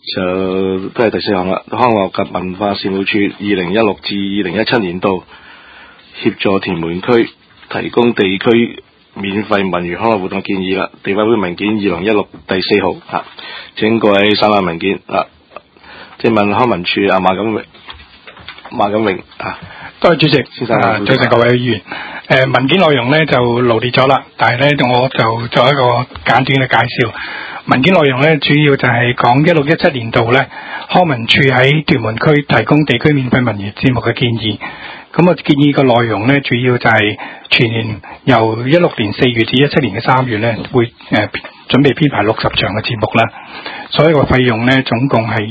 就都係第四項啦。康樂及文化事務處2016至2017年度協助屯門區提供地區免費文娛康樂活動建議啦。地委會文件2016第4號啊，請各位省覽文件啊。即係問康文署馬錦榮啊。 多謝主席， 先生早晨各位議員。文件內容咧就羅列咗啦，但係咧我就做一個簡短嘅介紹。文件內容咧主要就係講16-17年度咧康文署喺屯門區提供地區免費文娛節目嘅建議。咁建議嘅內容咧主要就係全年由16年4月至17年嘅3月咧會準備編排60場嘅節目啦。所以個費用咧總共係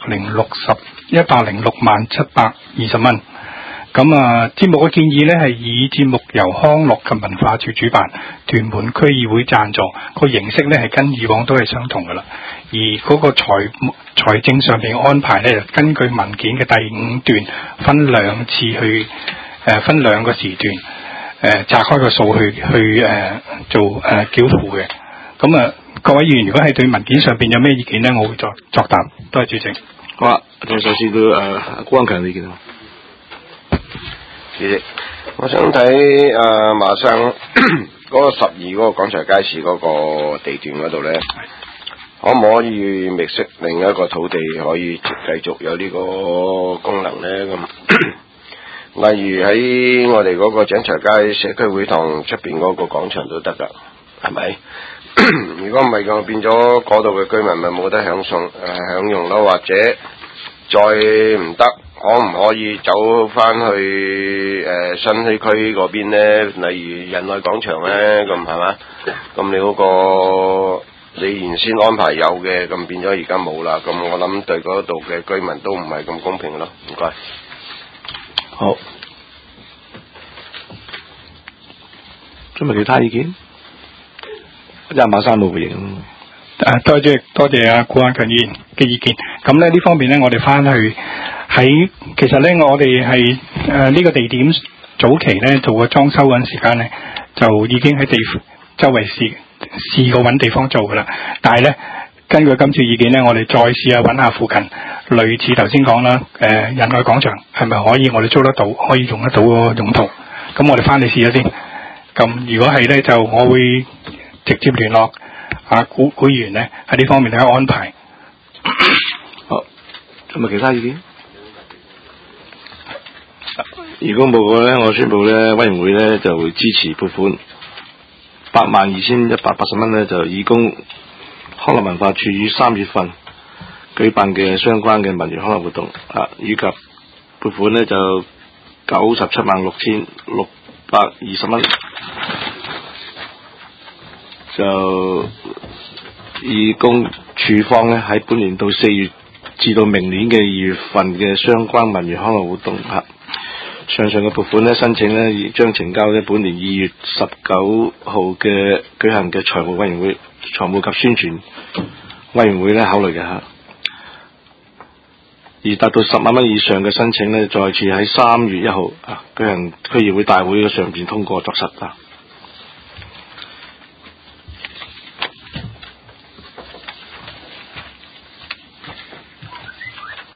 106萬720蚊。咁節目嘅建議咧係以節目由康樂及文化處主辦，屯門區議會贊助，個形式咧係跟以往都係相同噶啦。而嗰個財政上面嘅安排咧，根據文件嘅第5段分兩次去分兩個時段拆開個數去做繳付嘅。咁各位議員如果係對文件上邊有咩意見咧，我會作答。多謝主席。 好啊，首先都關強嘅意見啊。 主席，我想睇馬生嗰個12嗰個廣場街市嗰個地段嗰度咧，可唔可以覓識另一個土地可以繼續有呢個功能咧？咁例如喺我哋嗰個井財街社區會堂出邊嗰個廣場都得噶，係咪？如果唔係咁，變咗嗰度嘅居民咪冇得享用咯，或者再唔得，可唔可以走翻去新墟區嗰邊咧？例如仁愛廣場咧，咁係嘛？咁你嗰個你原先安排有嘅，咁變咗而家冇啦。咁我諗對嗰度嘅居民都唔係咁公平咯。唔該。 好。仲有冇其他意見？馬生冇回應。 多謝顧安強議員嘅意見。咁咧呢方面咧，我哋翻去其實咧，我哋係呢個地點早期咧做過裝修嗰陣時間咧，就已經喺周圍試過揾地方做噶啦。但係咧，根據今次意見咧，我哋再試下揾下附近類似頭先講啦，仁愛廣場係咪可以我哋租得到，可以用得到個用途？咁我哋翻去試咗先。咁如果係咧，就我會直接聯絡顧議員咧喺呢方面嘅安排。 好，仲有冇其他意見？如果冇嘅咧，我宣布咧，委員會咧就會支持撥款82180蚊咧，就以供康樂文化處於3月份舉辦嘅相關嘅文娛康樂活動以及撥款咧就976620蚊，就以供處方咧喺本年到4月至到明年嘅2月份嘅相關文娛康樂活動上嘅撥款咧申請咧，亦將呈交咧本年2月19號嘅舉行嘅財務委員會、財務及宣傳委員會咧考慮嘅而達到10萬蚊以上嘅申請咧，再次喺3月1號舉行區議會大會上邊通過作實